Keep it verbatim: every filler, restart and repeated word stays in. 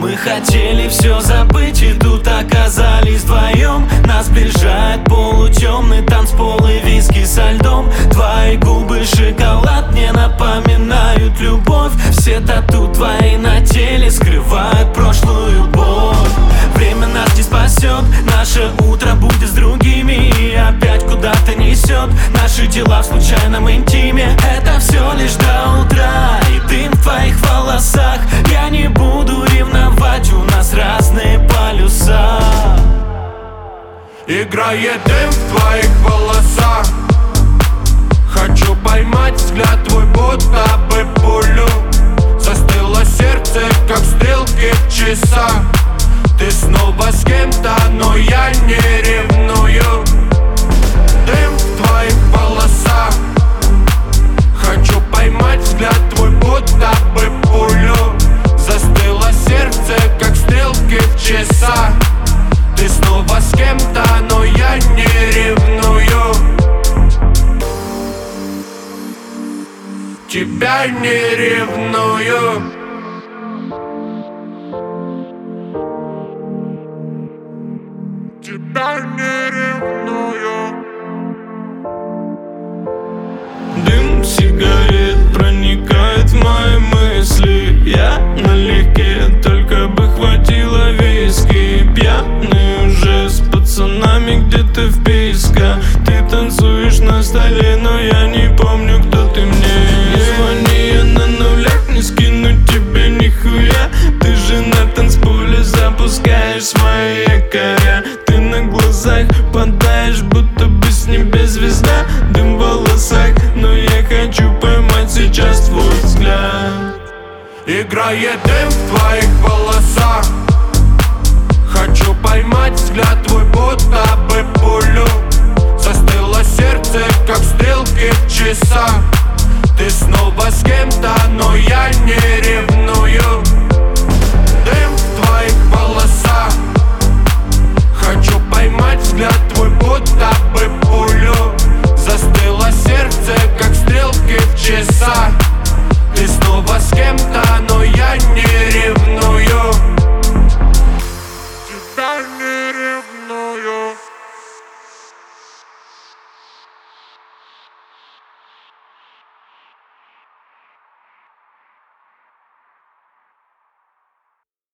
Мы хотели все забыть и тут оказались вдвоем. Нас сближает полутемный танцпол и виски со льдом. Твои губы шоколад мне напоминают любовь. Все тату твои на теле скрывают прошлую боль. Время нас не спасет, наше утро будет с другими и опять куда-то несет наши дела в случайном интиме. Это все лишь до утра и дым в твоих волосах. Я не буду ревновать, у нас разные полюса. Играет дым в твоих волосах. Хочу поймать взгляд твой, будто бы пулю. Застыло сердце, как стрелки в часах. Ты снова с кем-то, но я не ревную. Дым в твоих волосах. Хочу поймать взгляд твой, будто бы пулю. Застыло сердце, как стрелки в часах. Ты снова с кем-то, но я не ревную. Тебя не ревную. Тебя не ревную. Дым сигарет проникает в мои мысли. Я налегке, только бы хватило виски. Пьяный уже с пацанами где-то в Писко. Ты танцуешь на столе, но я не помню, кто ты мне. Не звони, я на нулях, не скину тебе нихуя. Ты же на танцполе запускаешь свои якоря. Ты на глазах падаешь, будто бы с небес звезда. Дым в волосах, но я хочу поймать сейчас твой взгляд. Играет дым в твоих волосах. Хочу поймать взгляд твой, будто бы пулю. Застыло сердце, как стрелки в часах. Ты снова с кем-то, но я не ревную.